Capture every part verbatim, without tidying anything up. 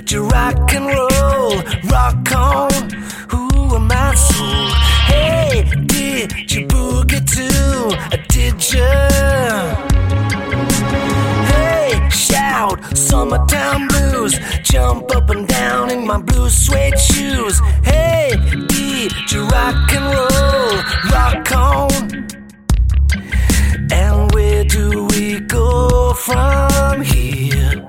you rock and roll? Rock on, who am I soul? Hey, did you boogie too? Did you? Hey, shout, summertime blues. Jump up and down in my blue suede shoes. Hey, did you rock and roll? Rock on. And where do we go from here?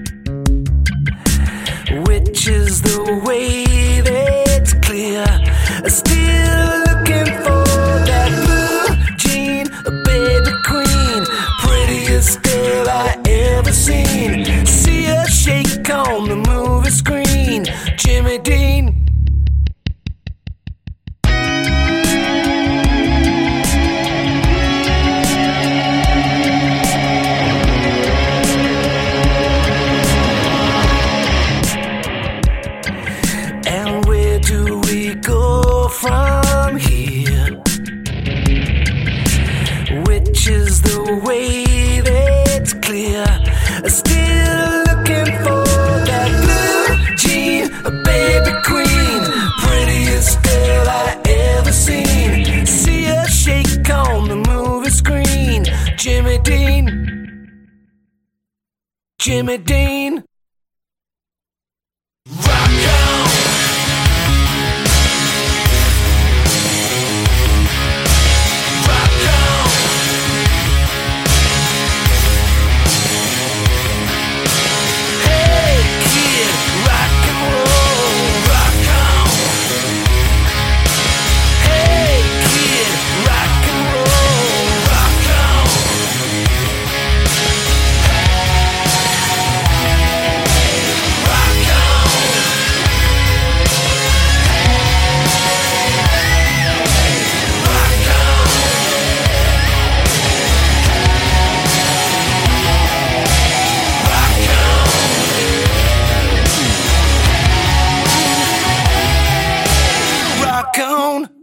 Which is the way that's clear? Still looking for that blue jean, baby queen, prettiest girl I ever seen. See her shake on the movie screen. Jimmy Dean. And where do we go from here? Which is the way that's clear? Still looking for that blue jean, baby queen, prettiest girl I ever seen. See her shake on the movie screen. Jimmy Dean. Jimmy Dean.